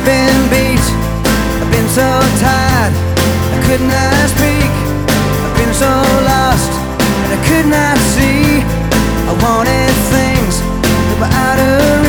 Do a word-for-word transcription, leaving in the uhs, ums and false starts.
I've been beat, I've been so tired, I could not speak. I've been so lost that I could not see. I wanted things that were out of